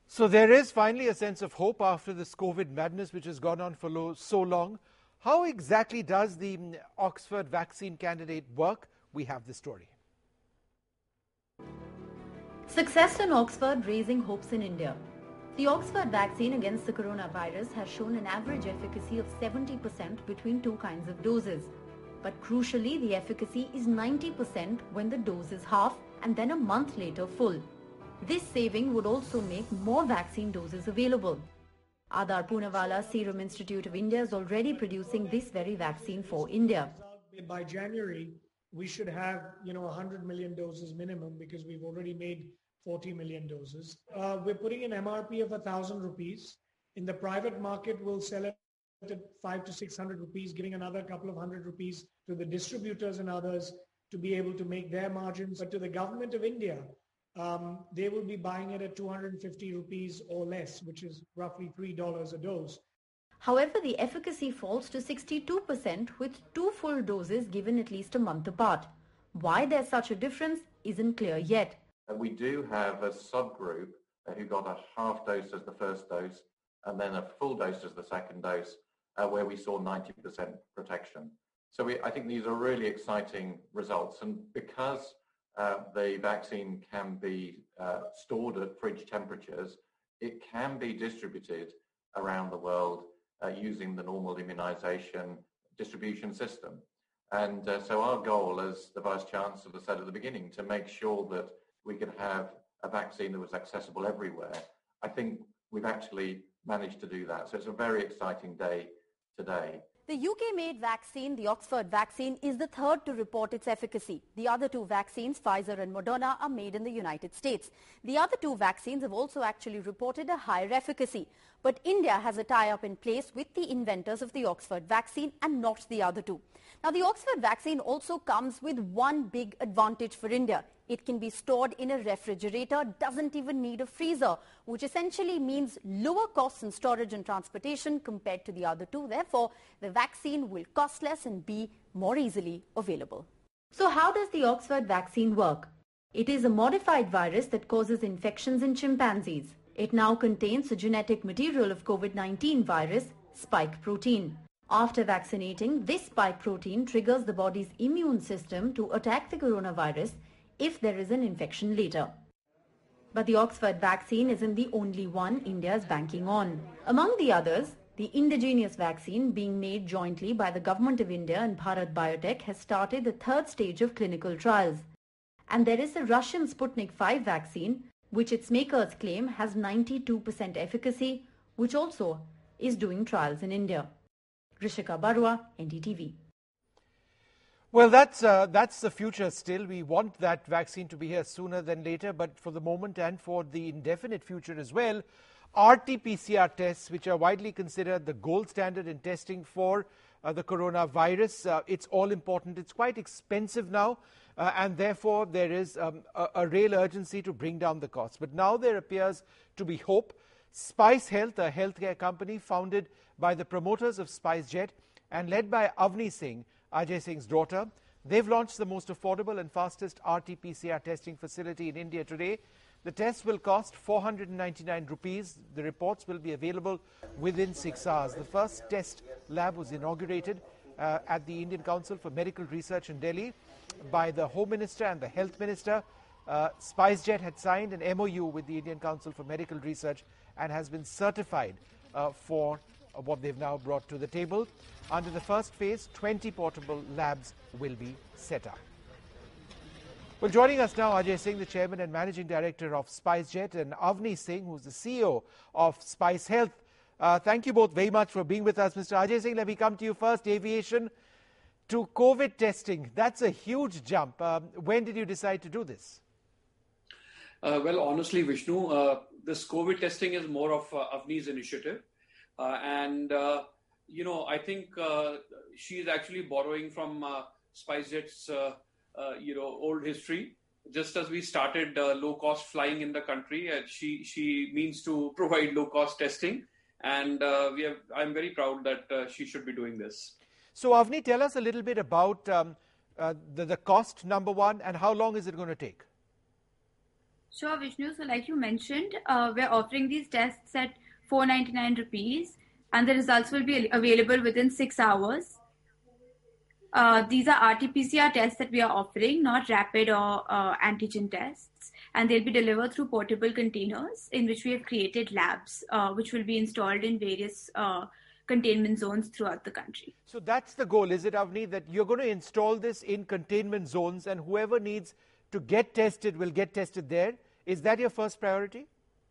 So there is finally a sense of hope after this COVID madness which has gone on for so long. How exactly does the Oxford vaccine candidate work? We have the story. Success in Oxford raising hopes in India. The Oxford vaccine against the coronavirus has shown an average efficacy of 70% between two kinds of doses. But crucially, the efficacy is 90% when the dose is half and then a month later full. This saving would also make more vaccine doses available. Adar Poonawalla Serum Institute of India is already producing this very vaccine for India. By January, we should have 100 million doses minimum, because we've already made 40 million doses. We're putting an MRP of 1,000 rupees. In the private market, we'll sell it at 500 to 600 rupees, giving another couple of hundred rupees to the distributors and others to be able to make their margins. But to the government of India, they will be buying it at 250 rupees or less, which is roughly $3 a dose. However, the efficacy falls to 62% with 2 full doses given at least a month apart. Why there's such a difference isn't clear yet. We do have a subgroup who got a half dose as the first dose and then a full dose as the second dose, where we saw 90% protection. So I think these are really exciting results. And because the vaccine can be stored at fridge temperatures, it can be distributed around the world using the normal immunization distribution system. And so our goal, as the Vice-Chancellor said at the beginning, to make sure that we could have a vaccine that was accessible everywhere, I think we've actually managed to do that. So it's a very exciting day today. The UK-made vaccine, the Oxford vaccine, is the third to report its efficacy. The other two vaccines, Pfizer and Moderna, are made in the United States. The other two vaccines have also actually reported a higher efficacy. But India has a tie-up in place with the inventors of the Oxford vaccine and not the other two. Now, the Oxford vaccine also comes with one big advantage for India. It can be stored in a refrigerator, doesn't even need a freezer, which essentially means lower costs in storage and transportation compared to the other two. Therefore, the vaccine will cost less and be more easily available. So how does the Oxford vaccine work? It is a modified virus that causes infections in chimpanzees. It now contains the genetic material of COVID-19 virus, spike protein. After vaccinating, this spike protein triggers the body's immune system to attack the coronavirus if there is an infection later. But the Oxford vaccine isn't the only one India is banking on. Among the others, the indigenous vaccine being made jointly by the Government of India and Bharat Biotech has started the third stage of clinical trials. And there is the Russian Sputnik V vaccine, which its makers claim has 92% efficacy, which also is doing trials in India. Rishika Barua, NDTV. Well, that's the future still. We want that vaccine to be here sooner than later, but for the moment and for the indefinite future as well, RT-PCR tests, which are widely considered the gold standard in testing for the coronavirus, it's all important. It's quite expensive now, and therefore there is a real urgency to bring down the cost. But now there appears to be hope. Spice Health, a healthcare company founded by the promoters of SpiceJet and led by Avni Singh, Ajay Singh's daughter, they've launched the most affordable and fastest RT-PCR testing facility in India today. The test will cost 499 rupees. The reports will be available within 6 hours. The first test lab was inaugurated at the Indian Council for Medical Research in Delhi by the Home Minister and the Health Minister. SpiceJet had signed an MOU with the Indian Council for Medical Research and has been certified for what they've now brought to the table. Under the first phase, 20 portable labs will be set up. Well, joining us now, Ajay Singh, the Chairman and Managing Director of SpiceJet, and Avni Singh, who's the CEO of Spice Health. Thank you both very much for being with us. Mr. Ajay Singh, let me come to you first. Aviation to COVID testing, that's a huge jump. When did you decide to do this? Well, honestly, Vishnu, this COVID testing is more of Avni's initiative. I think she's actually borrowing from SpiceJet's, old history. Just as we started low-cost flying in the country, she means to provide low-cost testing. And I'm very proud that she should be doing this. So, Avni, tell us a little bit about the cost, number one, and how long is it going to take? Sure, Vishnu. So like you mentioned, we're offering these tests at 499 rupees and the results will be available within 6 hours. These are RT-PCR tests that we are offering, not rapid or antigen tests. And they'll be delivered through portable containers in which we have created labs, which will be installed in various containment zones throughout the country. So that's the goal, is it, Avni, that you're going to install this in containment zones and whoever needs to get tested will get tested there? Is that your first priority?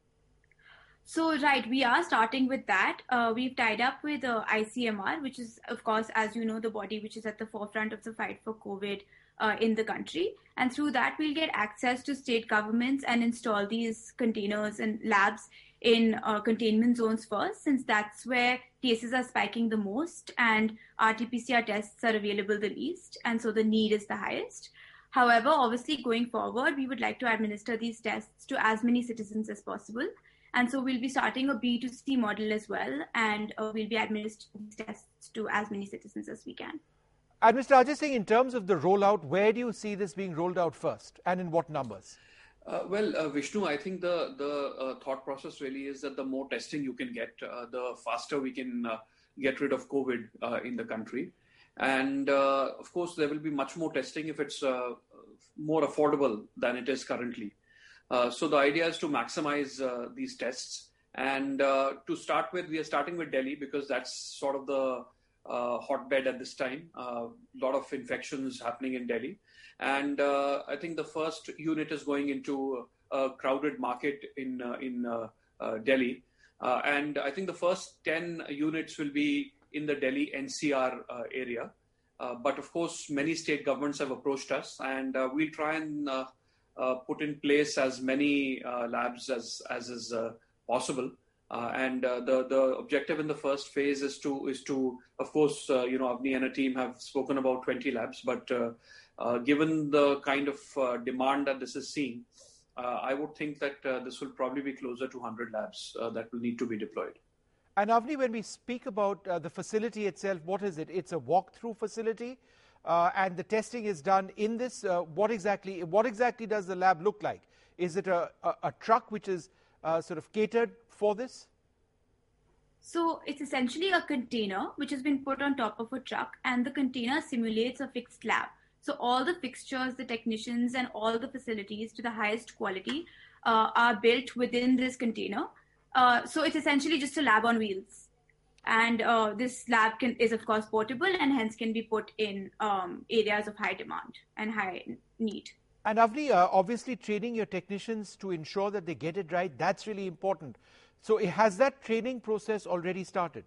So, right, we are starting with that. We've tied up with ICMR, which is, of course, as you know, the body which is at the forefront of the fight for COVID in the country. And through that, we'll get access to state governments and install these containers and labs in containment zones first, since that's where cases are spiking the most and RT-PCR tests are available the least. And so the need is the highest. However, obviously, going forward, we would like to administer these tests to as many citizens as possible. And so we'll be starting a B2C model as well, and we'll be administering these tests to as many citizens as we can. And Mr. Ajay Singh, in terms of the rollout, where do you see this being rolled out first and in what numbers? Vishnu, I think the thought process really is that the more testing you can get, the faster we can get rid of COVID in the country. And of course, there will be much more testing if it's more affordable than it is currently. So the idea is to maximize these tests. And to start with, we are starting with Delhi because that's sort of the hotbed at this time. A lot of infections happening in Delhi. And I think the first unit is going into a crowded market in Delhi. And I think the first 10 units will be in the Delhi NCR area. But of course, many state governments have approached us and we'll try and put in place as many labs as is possible. And the objective in the first phase is to of course, Avni and a team have spoken about 20 labs, but given the kind of demand that this is seeing, I would think that this will probably be closer to 100 labs that will need to be deployed. And Avni, when we speak about the facility itself, what is it? It's a walk-through facility, and the testing is done in this. What exactly does the lab look like? Is it a truck which is sort of catered for this? So it's essentially a container which has been put on top of a truck, and the container simulates a fixed lab. So all the fixtures, the technicians, and all the facilities to the highest quality are built within this container. So it's essentially just a lab on wheels. And this lab is, of course, portable and hence can be put in areas of high demand and high need. And Avni, obviously training your technicians to ensure that they get it right, that's really important. So has that training process already started?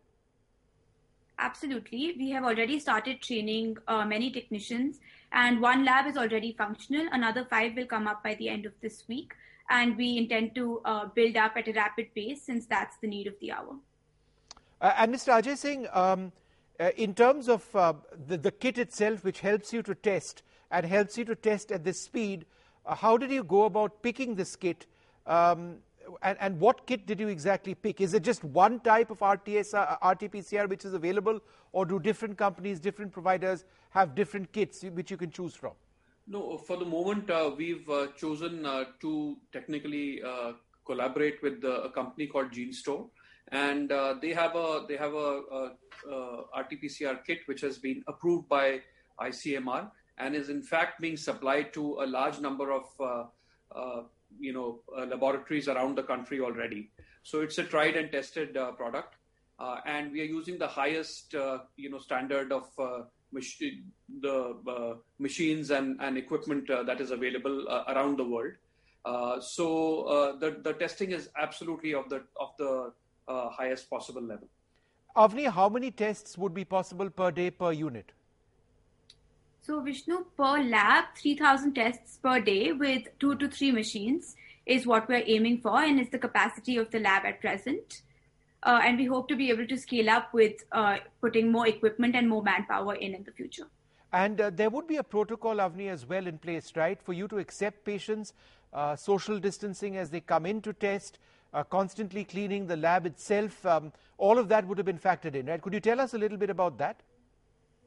Absolutely. We have already started training many technicians, and one lab is already functional. Another 5 will come up by the end of this week. And we intend to build up at a rapid pace since that's the need of the hour. And Mr. Ajay Singh, in terms of the kit itself, which helps you to test and helps you to test at this speed, how did you go about picking this kit? And what kit did you exactly pick? Is it just one type of RT-PCR which is available, or do different companies, different providers have different kits which you can choose from? No, for the moment, we've chosen to technically collaborate with a company called GeneStore, and they have a RT-PCR kit which has been approved by ICMR and is in fact being supplied to a large number of laboratories around the country already. So it's a tried and tested product, and we are using the highest standard of the machines and equipment that is available around the world. So the testing is absolutely of the highest possible level. Avni, how many tests would be possible per day per unit? So Vishnu, per lab, 3,000 tests per day with 2 to 3 machines is what we're aiming for, and is the capacity of the lab at present. And we hope to be able to scale up with putting more equipment and more manpower in the future. And there would be a protocol, Avni, as well in place, right? For you to accept patients, social distancing as they come in to test, constantly cleaning the lab itself. All of that would have been factored in, right? Could you tell us a little bit about that?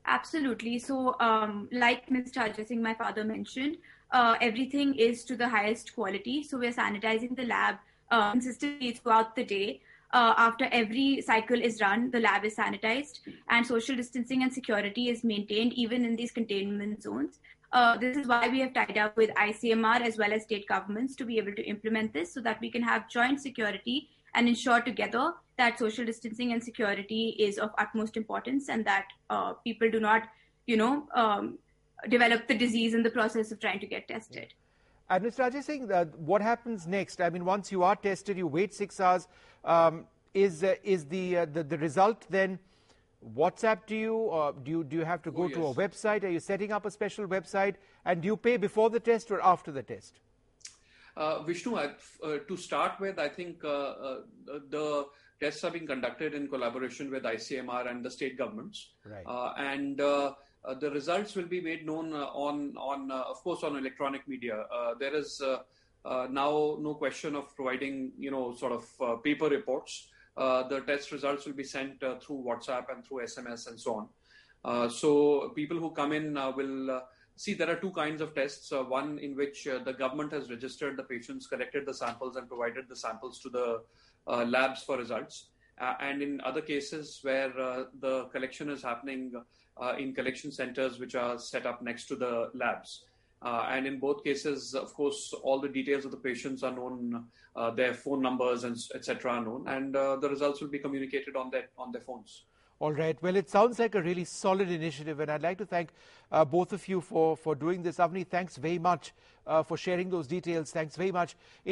Absolutely. So, like Mr. Ajay Singh, my father mentioned, everything is to the highest quality. So we're sanitizing the lab consistently throughout the day. After every cycle is run, the lab is sanitized, and social distancing and security is maintained even in these containment zones. This is why we have tied up with ICMR as well as state governments to be able to implement this so that we can have joint security and ensure together that social distancing and security is of utmost importance, and that people do not, develop the disease in the process of trying to get tested. And Mr. Ajay Singh, what happens next? I mean, once you are tested, you wait 6 hours. Is the result then WhatsApp to you, or do you have to go to a website? Are you setting up a special website, and do you pay before the test or after the test? Vishnu, to start with, I think the tests are being conducted in collaboration with ICMR and the state governments. Right. And the results will be made known of course, on electronic media. There is now no question of providing, paper reports. The test results will be sent through WhatsApp and through SMS and so on. So people who come in will see there are two kinds of tests. One in which the government has registered the patients, collected the samples and provided the samples to the labs for results. And in other cases where the collection is happening in collection centers which are set up next to the labs. And in both cases, of course, all the details of the patients are known, their phone numbers and etc. are known, and the results will be communicated on their phones. All right. Well, it sounds like a really solid initiative, and I'd like to thank both of you for doing this. Avni, thanks very much for sharing those details. Thanks very much.